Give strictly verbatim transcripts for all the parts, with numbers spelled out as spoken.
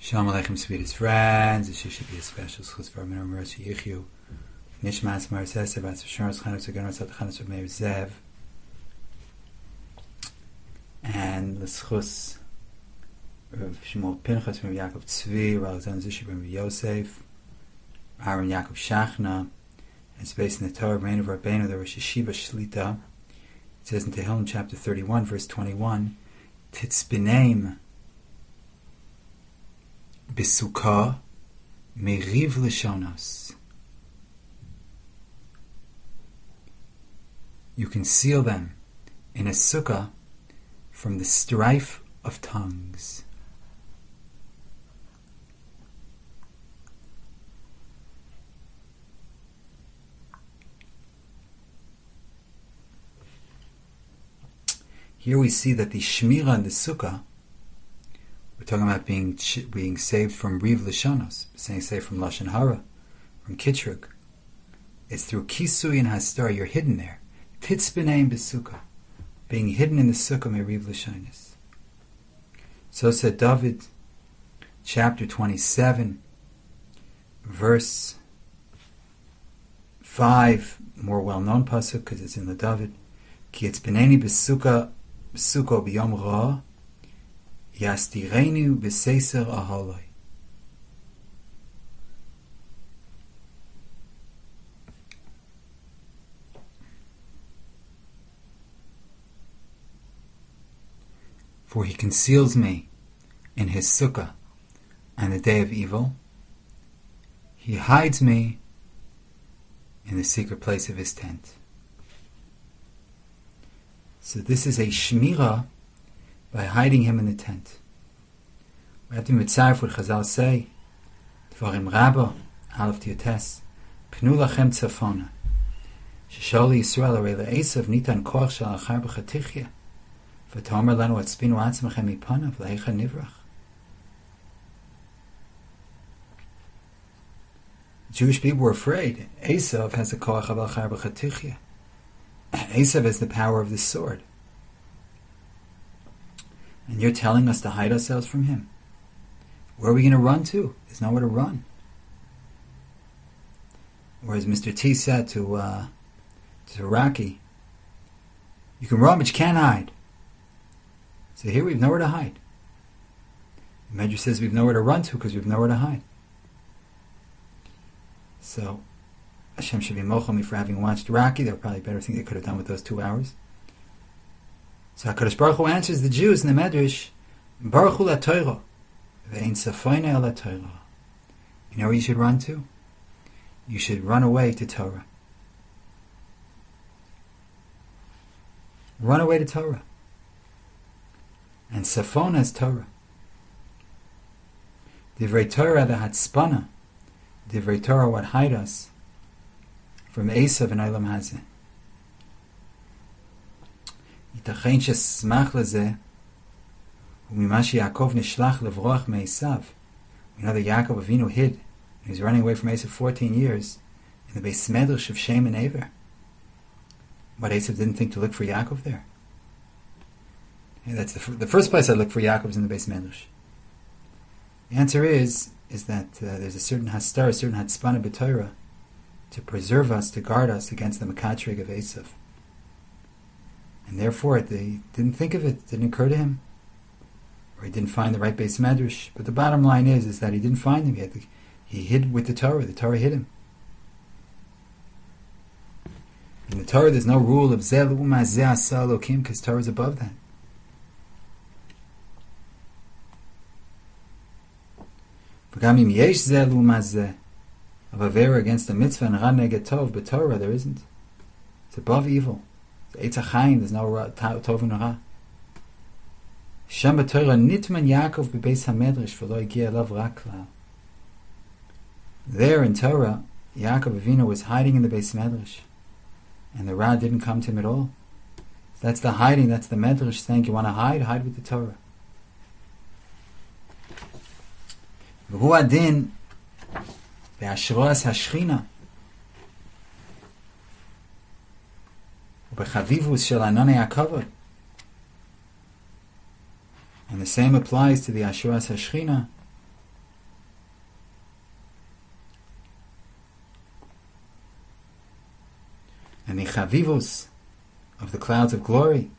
Shalom Aleichem, sweetest friends. This should be a special schus for Aminu Merashi Yichyu. Nishmas Mar Sesev Atz V'Shoros Chanus V'Ganos At Chanus V'Meir Zev. And the schus of Shmuel Pinchas from Yaakov Tzvi, Ralzan Zishi from Yosef, Aaron Yaakov Shachna, and it's based in the Torah, Reign of Rabbeinu, the Rosh Yeshiva Shlita. It says in Tehillim chapter thirty-one, verse twenty-one, Titzbineim B'sukkah meriv l'shonos. You conceal them in a sukkah from the strife of tongues. Here we see that the shmira in the sukkah, we're talking about being being saved from riv l'shonos, saying saved from lashon hara, from kitrug. It's through kisui and hastar. You're hidden there. Titzbineim b'sukkah, being hidden in the sukkah may riv l'shonos. So said David, chapter twenty-seven, verse five, more well-known pasuk because it's in the David. Ki etzbineni b'sukkah b'sukkah b'yom ra. Yastirenu b'seiser ahaloi. For he conceals me in his sukkah on the day of evil. He hides me in the secret place of his tent. So this is a shmira by hiding him in the tent. We have to mitzaref what Chazal say, Dvarim Rabba, Aleph Tiotes, Pnu lachem tzafona, Sheshol Yisrael arei le'esav nitan koach shel achar b'chatichya, v'tomer lanu atzpinu atzmachem mipanav le'echa nivrach. Jewish people were afraid. Esav has the koach of achar b'chatichya. Esav has the power of the sword. And you're telling us to hide ourselves from him. Where are we going to run to? There's nowhere to run. Or as Mister T said to uh, to Rocky, you can run but you can't hide. So here we have nowhere to hide. The Medrash says we have nowhere to run to because we have nowhere to hide. So Hashem should be mochel me for having watched Rocky. There were probably better things they could have done with those two hours. So HaKadosh Baruch Hu answers the Jews in the Medrash, Baruch Hu la-Torah, ve'ein safoina la-Torah. You know where you should run to? You should run away to Torah. Run away to Torah. And safona is Torah. Divrei Torah the hatzpana. Divrei Torah what hide us from Esav and Olam Hazeh. ייתכן שסמך לזה וממה שיעקב נשלח לברוח מעשיו. We know that Yaakov Avinu hid. He was running away from Esav fourteen years in the Beis Medrash of Shem and Ever. But Esav didn't think to look for Yaakov there. Yeah, that's the, f- the first place I look for Yaakov is in the Beis Medrash. The answer is is that uh, there's a certain hastar, a certain hatzpana b'Torah to preserve us, to guard us against the makatrig of Esav. And therefore, they didn't think of it, it didn't occur to him. Or he didn't find the right Beis Medrash. But the bottom line is, is that he didn't find him yet. He hid with the Torah. The Torah hid him. In the Torah, there's no rule of Zeh L'uma Zeh Asa Elokim, because Torah is above that. V'gamim yesh Zeh L'uma Zeh, of Avera against the mitzvah and Ra Neged Tov, but Torah there isn't. It's above evil. Eitz HaChaim, there's no Tov and Ra. Shem b'Torah nitman Yaakov b'beis HaMedrash v'lo higia elav rak klal. There in Torah, Yaakov Avinu was hiding in the Beis Medrash, and the Ra didn't come to him at all. So that's the hiding, that's the Medrash saying, you want to hide? Hide with the Torah. V'hu adin be'ashroas hashchina ובחביבוס של ענני הכבוד. And the same applies to the Ashuras HaShechina, and the chavivus of the clouds of glory.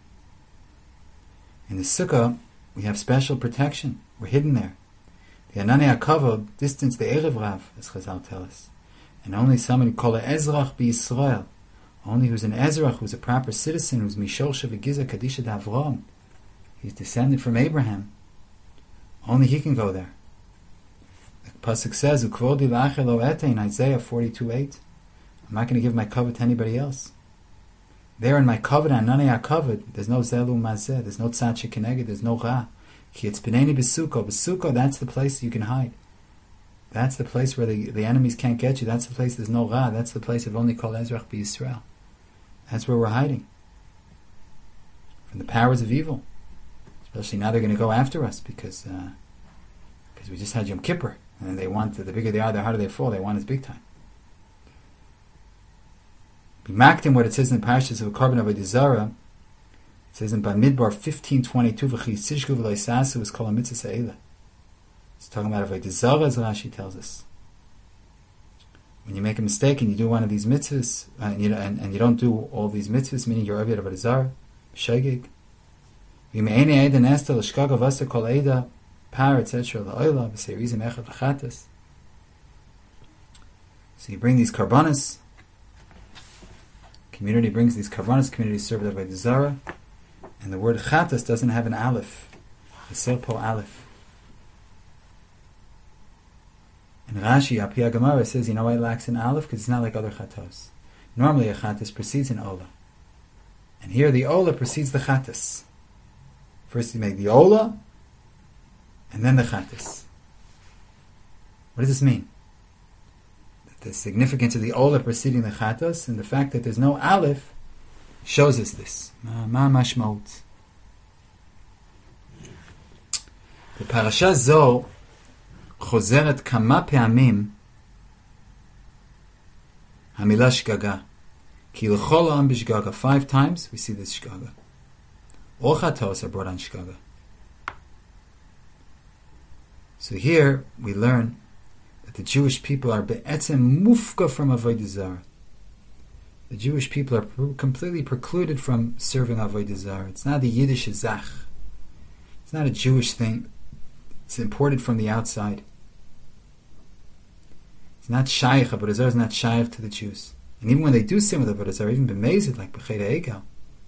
In the sukkah, we have special protection. We're hidden there. The Ananei HaKavod distance the Erev Rav, as Chazal tell us. And only somebody called an Ezrach b'Yisrael, only who's an Ezrach, who's a proper citizen, who's Mishol Shevigiza Kadisha D'Avram, he's descended from Abraham, only he can go there. The Pasuk says, Ukvodi la'achel lo ete, in Isaiah forty-two eight, I'm not going to give my covet to anybody else. There in my covet, Ananei HaKavod, there's no Zelu Mazeh, there's no Tzad Shekeneged, there's no Ra. Ki it's B'nei B'Sukkah. B'Sukkah, that's the place you can hide. That's the place where the, the enemies can't get you. That's the place there's no Ra. That's the place of only Kol Ezrach B'Yisrael. That's where we're hiding from the powers of evil. Especially now they're going to go after us because uh, because we just had Yom Kippur, and they want the bigger they are, the harder they fall. They want us big time. B'maktim, what it says in the parashas of Korban Avodah Zarah, it says in Bamidbar fifteen twenty-two, V'chi Sishku V'lo Yisasu is called a mitzvah se'ela. It's talking about Avodah Zarah, as Rashi tells us. When you make a mistake and you do one of these mitzvahs, uh, and, you, and, and you don't do all these mitzvahs, meaning you're Avodah Avodah Zarah, Shegig, V'me'eni Eida Nesta L'shkaga V'asa Kol Eida Par, et cetera, L'oila, V'seirizim Echad L'chatas. So you bring these karbanas, community brings these karbanas, community served Avodah Zarah, and the word chatas doesn't have an aleph, a serpo aleph. And Rashi, Apia Gemara, says, you know why it lacks an aleph? Because it's not like other chatos. Normally a chatas precedes an ola. And here the ola precedes the chatas. First you make the ola, and then the chatas. What does this mean? That the significance of the ola preceding the chatas, and the fact that there's no aleph, shows us this. Ma mashmaut. The parasha zo חוזרת כמה פעמים המילה שגגה. כי לכל העם בשגגה. Five times we see this shgaga. All chatos are brought on shgaga. So here we learn that the Jewish people are be'etzem mufka from avodah zarah. The Jewish people are completely precluded from serving avodah zarah. It's not the Yiddish zach. It's not a Jewish thing. It's imported from the outside. It's not shaykh. Avodah zarah is not shaykh to the Jews. And even when they do sin with avodah zarah, even b'mezid, like b'cheda egel,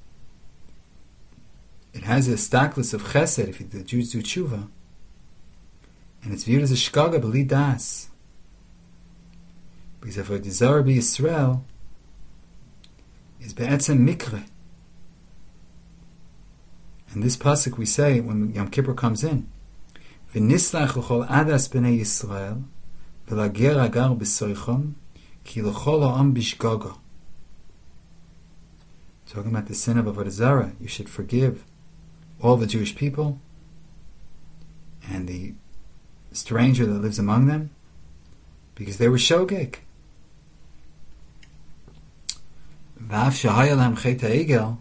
it has a staklis of chesed if the Jews do tshuva, and it's viewed as a shkaga b'li das. Because avodah zarah b'Yisrael is be'etzem mikre. And this pasuk we say when Yom Kippur comes in, v'nislach l'chol adas b'nei Yisrael v'lager agar b'soichom ki l'chol ha'am b'shgaga. Talking about the sin of avodah zarah, you should forgive all the Jewish people and the stranger that lives among them because they were shogeg. V'af shahaya lam chet ha'egel,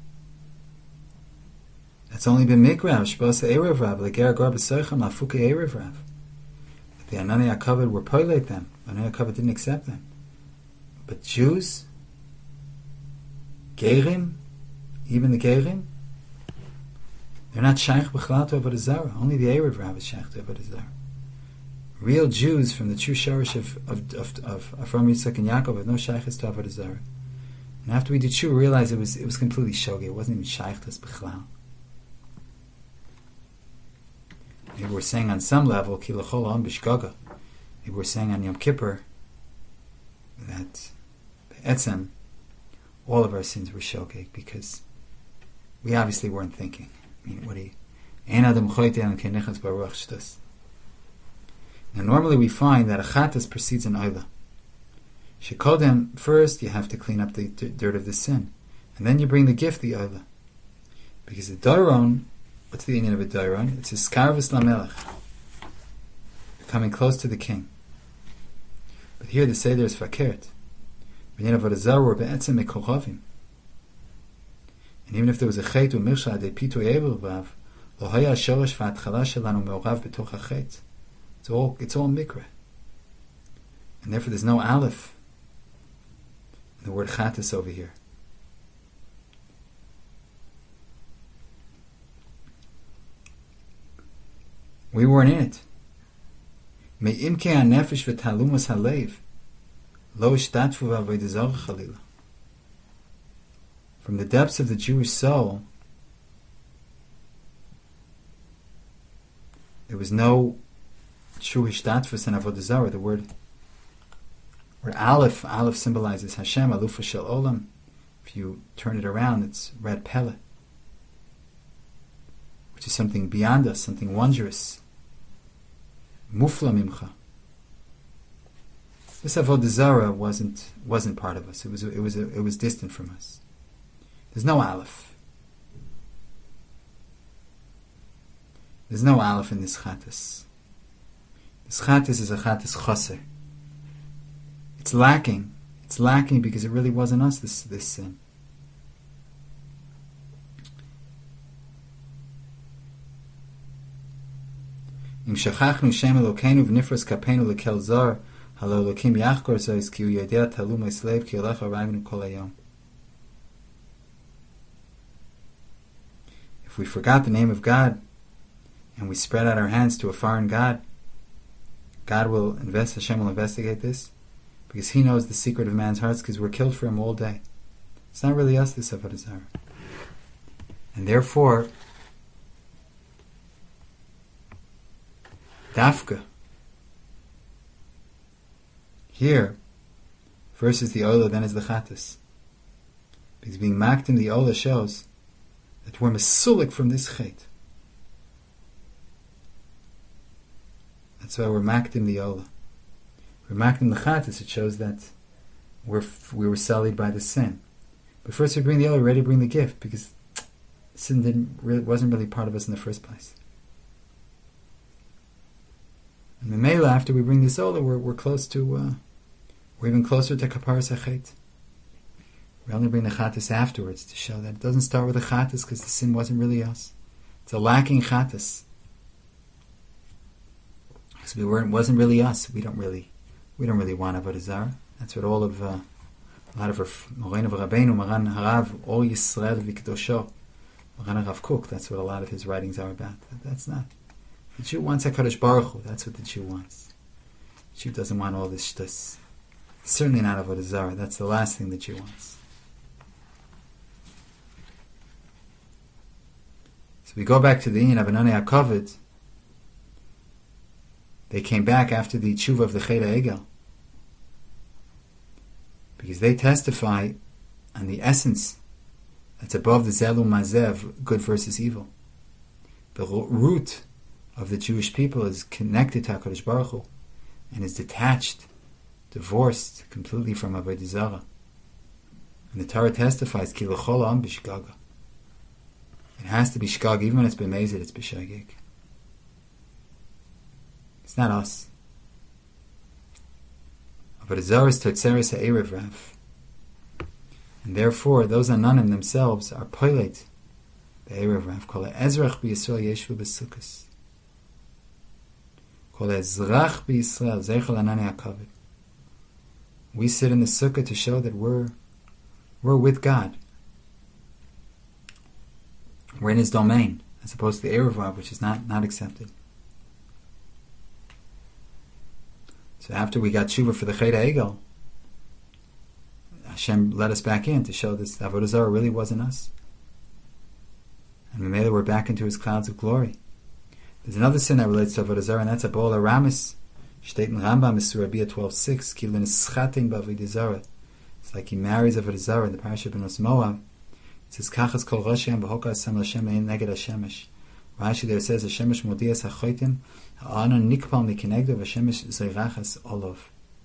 that's only been mikrav, shbasa erev rav, leger agar b'soichom lafuke erev rav. The Ananei HaKavod were poilate them. Ananei HaKavod didn't accept them. But Jews, Gerim, even the Gerim, they're not shaykh b'chlal to avodah zarah. Only the Erev Rav is shaykh to avodah zarah. Real Jews from the true shorish of of of, of Avraham, Yitzchak, and Yaakov have no shaykhs to avodah zarah. And after we did tshuva, we realized it was it was completely shogeg. It wasn't even shaykh to us b'chlal. Maybe we're saying on some level, ki l'chol ha'am b'shgaga. Maybe we're saying on Yom Kippur that etzem, all of our sins were shogeg because we obviously weren't thinking. I mean, what do you? Ein adam choyte an kenechas baruch shtus. Now, normally we find that a chatas precedes an oila. Shekodem, first you have to clean up the d- dirt of the sin, and then you bring the gift, the oila, because the doron. What's the meaning of a dairon? It's a skarvus lamelech, coming close to the king. But here the seder is fakert. And even if there was a chet or mirsha de pito yevav, lo haya shorosh v'atchala shelanu me'orav b'toch hachet. It's all it's all mikra, and therefore there's no aleph. The word Chattis over here. We weren't in it. Me'imke ha'nefesh v'talumas ha'leiv lo ishtatfu v'avodah zarah chalila. From the depths of the Jewish soul, there was no true ishtatfus in avodah zarah. The word, word aleph, aleph symbolizes Hashem, alufa shel olam. If you turn it around, it's red pele, which is something beyond us, something wondrous. Mufla mimcha. This avodah zarah wasn't wasn't part of us. It was it was it was distant from us. There's no aleph. There's no aleph in this chattis. This chattis is a chattis chaser. It's lacking. It's lacking because it really wasn't us. This this sin. Im shachachnu shem Elokeinu v'nifras kapeinu lekel zar halo Elokim yachkor zois ki hu yodea talum eslev ki yolech haragnu kol hayom. If we forgot the name of God and we spread out our hands to a foreign God, God will invest. Hashem will investigate this because He knows the secret of man's hearts because we're killed for Him all day. It's not really us, this avodah zarah, and therefore. Dafka. Here, first is the Ola, then is the Chattis. Because being maked in the Ola shows that we're mesulik from this Chet. That's why we're maked in the Ola. We're maked in the Chattis, it shows that we're, we were sullied by the sin. But first we bring the Ola, we're ready to bring the gift, because sin didn't really, wasn't really part of us in the first place. And the Mela, after we bring this Ola, we're, we're close to, uh, we're even closer to Kaparas HaChet. We only bring the Chattis afterwards to show that it doesn't start with the Chattis because the sin wasn't really us. It's a lacking Chattis. Because we weren't, wasn't really us. We don't really, we don't really want avodah zarah. That's what all of, uh, a lot of our Morein of Rabbeinu, Maran Harav, Or Yisrael V'Kedosho, Maran Harav Kook. That's what a lot of his writings are about. That's not. The Jew wants HaKadosh Baruch Hu. That's what the Jew wants. The Jew doesn't want all this shtus. Certainly not avodah zarah. That's the last thing the Jew wants. So we go back to the Inyan of Anani HaKavod. They came back after the tshuva of the Chet HaEgel because they testify on the essence that's above the Zelu Mazev, good versus evil. The root of the Jewish people is connected to HaKadosh Baruch Hu and is detached, divorced completely from avodah zarah. And the Torah testifies, Ki l'chol ha'am b'shgaga. It has to be shgag, even when it's b'mezid, it's b'shagig. It's not us. Avodah zarah is totzeres ha'erev rav. And therefore, those anonim themselves are poilet b'erev rav. Kol ha'ezrach b'Yisrael yeshvu b'sukkos. Kol ha'ezrach b'Yisrael zeichel anani hakavod. We sit in the sukkah to show that we're we're with God. We're in His domain, as opposed to the erev rav, which is not, not accepted. So after we got tshuva for the Chet HaEgel, Hashem let us back in to show this avodah zarah really wasn't us. And Mamela, we're back into His clouds of glory. There's another sin that relates to avodah zarah, and that's Abol Aramis. Shteit in Rambam, Surah Bia twelve six, Ki l'nischatin b'avodah zarah. It's like he marries avodah zarah in the parasha Benos Moab. It says, Kachas kol roshem v'hoka asam l'Hashem ein neged hashemesh. Rashi there says, Hashemesh modias ha'choitin, ha'anon nikpal mikinegdo v'Hashemesh zoyrachas olov.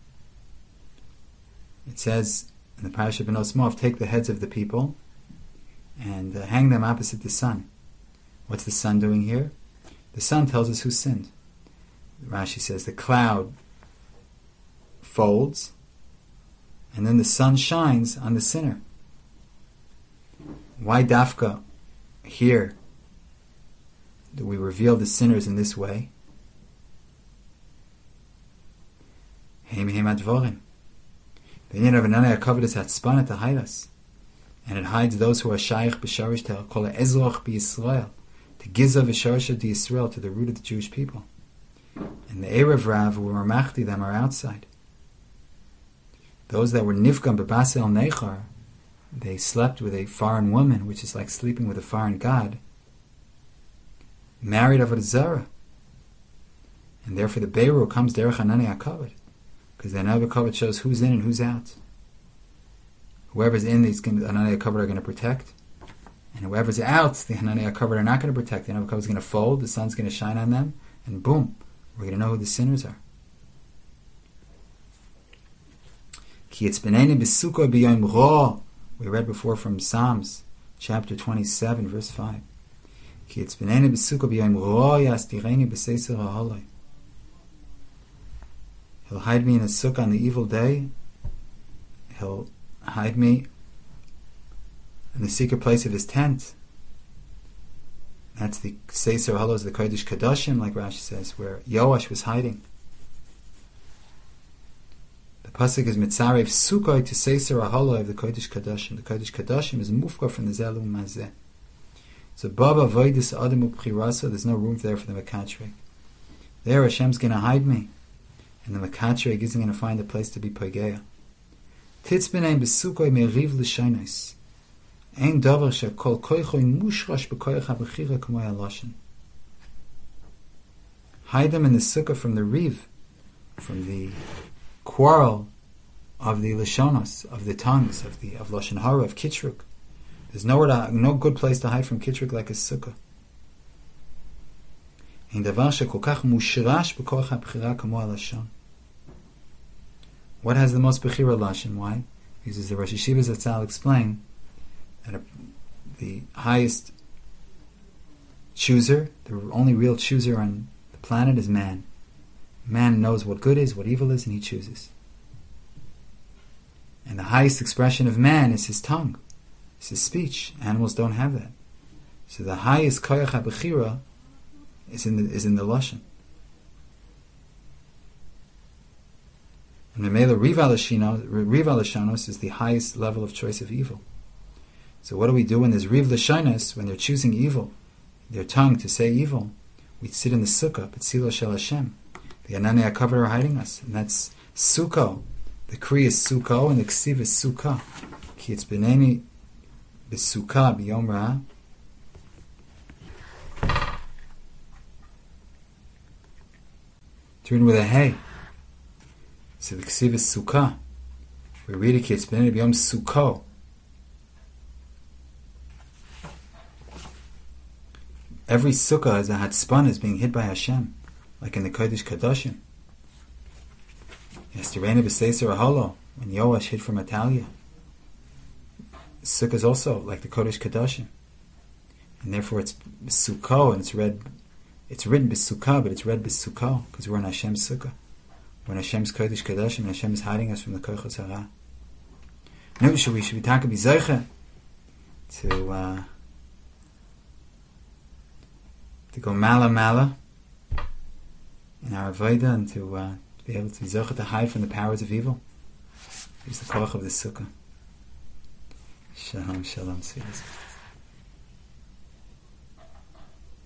It says in the parasha Benos Moab, take the heads of the people and uh, hang them opposite the sun. What's the sun doing here? The sun tells us who sinned. Rashi says the cloud folds and then the sun shines on the sinner. Why dafka here do we reveal the sinners in this way? Heim heim advorim. The union of Hananiah HaKavod is Hatzpana to hide us. And it hides those who are Shaykh B'Sharish to call it Ezloch B'Yisrael, to Giza V'Sharish to Yisrael, to the root of the Jewish people. And the Erev Rav, who were Machti them, are outside. Those that were Nifgam B'Basel Nechar, they slept with a foreign woman, which is like sleeping with a foreign god, married Avodah Zarah. And therefore the Beirut comes Derech Hananiah HaKavod, because the Hananiah HaKavod shows who's in and who's out. Whoever's in, these Hananiah HaKavod are going to protect, and whoever's out, the Hananiah HaKavod are not going to protect. The Hananiah HaKavod is going to fold, the sun's going to shine on them, and boom, we're going to know who the sinners are. Ki etzbeneni b'sukkah b'yom ra. We read before from Psalms, chapter twenty-seven, verse five. Ki etzbeneni b'sukkah b'yom ra yastireni b'seiser ha'holoi. He'll hide me in a sukkah on the evil day. He'll hide me in the secret place of his tent. That's the Seiser Halos, the Kodesh Kadashim, like Rashi says, where Yoash was hiding. The pasuk is Mitzarev Sukkah to Seiser Halo of the Kodesh Kadashim. The Kodesh Kadashim is Mufka from the Zelum Mazeh. So Baba Voidis Adam Upchirasa, there's no room there for the Mekatreg. There Hashem's going to hide me, and the Mekatreg isn't going to find a place to be Pagea. Titzbenein Besukkah Meriv L'Shainos. Ein davar shekol koicho mushrash b'koich habechira k'moy haloshen. Hide them in the sukkah from the riv, from the quarrel of the lashonos, of the tongues, of the of lashon hara, of kitruk. There's nowhere to, no good place to hide from kitruk like a sukkah. Ein davar shekol kach mushrash b'koich habechira k'moy haloshen. What has the most bechira lashon? Why? Because as the Rosh Yeshiva Zatzal explain, that the highest chooser, the only real chooser on the planet is man. Man knows what good is, what evil is, and he chooses. And the highest expression of man is his tongue, it's his speech. Animals don't have that. So the highest koyach habechira is in the is in the lashon. And the Mela Riv Alashanos is the highest level of choice of evil. So what do we do when there's Riv L'Shainos, when they're choosing evil, their tongue to say evil? We sit in the Sukkah, B'tzilo Shel Hashem. The Hananiah HaKavod are hiding us, and that's Sukkah. The Kri is Sukkah, and the Ksiv is Sukkah. Ki etzbeneni b'Sukkah b'yom ra. Turn with a hey. So the Ksiv is Sukkah. We read it, Ki etzbeneni b'yom Sukkah. Every sukkah as a hatzpan is being hid by Hashem, like in the Kodesh Kadashim. Yesterday b'Seiser Halo, when Yoash hid from Atalia. The sukkah is also like the Kodesh Kadashim, and therefore it's Sukkah, and it's read, it's written b'Sukkah, but it's read b'Sukkah because we're in Hashem's sukkah, we're in Hashem's Kodesh Kadashim, and Hashem is hiding us from the Kochos Hara. No, should we should be talking b'Zeicha to. Uh, to go mala mala in our avodah, and to uh, be able to be zocheh to hide from the powers of evil. Use the koach of the sukkah. Shalom, shalom, see you.